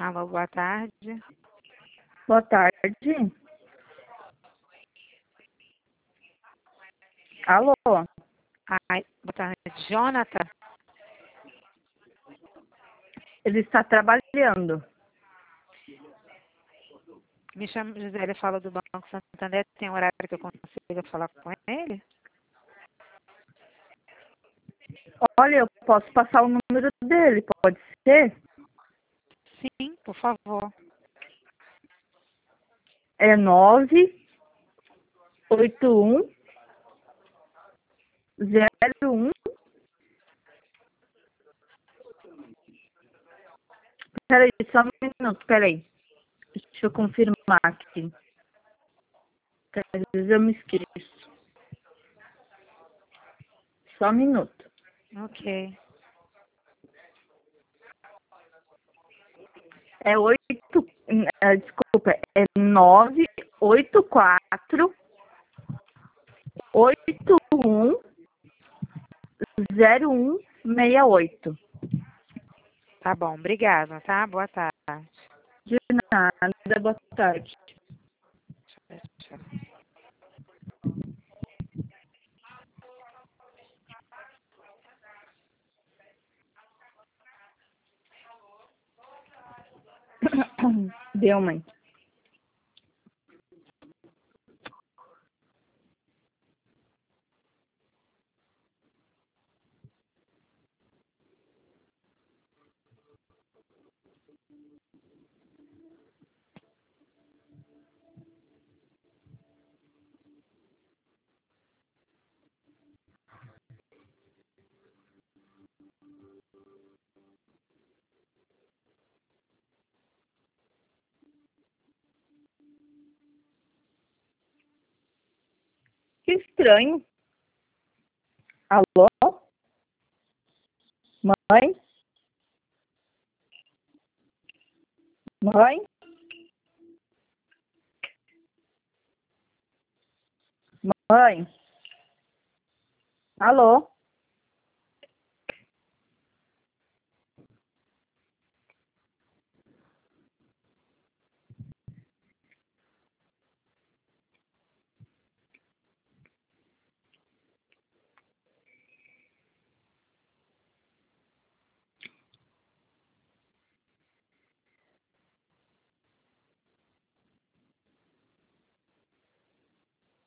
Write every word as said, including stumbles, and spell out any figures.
Alô, boa tarde. Boa tarde. Alô? Ai, boa tarde, Jonathan. Ele está trabalhando. Me chamo Gisele, falo do Banco Santander. Tem um horário que eu consiga falar com ele? Olha, eu posso passar o número dele, pode ser? Sim, por favor. É nove oito um zero um. Peraí, só um minuto, peraí. Deixa eu confirmar aqui. Às vezes eu me esqueço. Só um minuto. Ok. É oito, é, desculpa, é nove oito quatro oito um zero um seis oito. Tá bom, obrigada, tá? Boa tarde. De nada, boa tarde. Tchau. Deu, mãe. Que estranho. Alô? Mãe? Mãe? Mãe? Alô?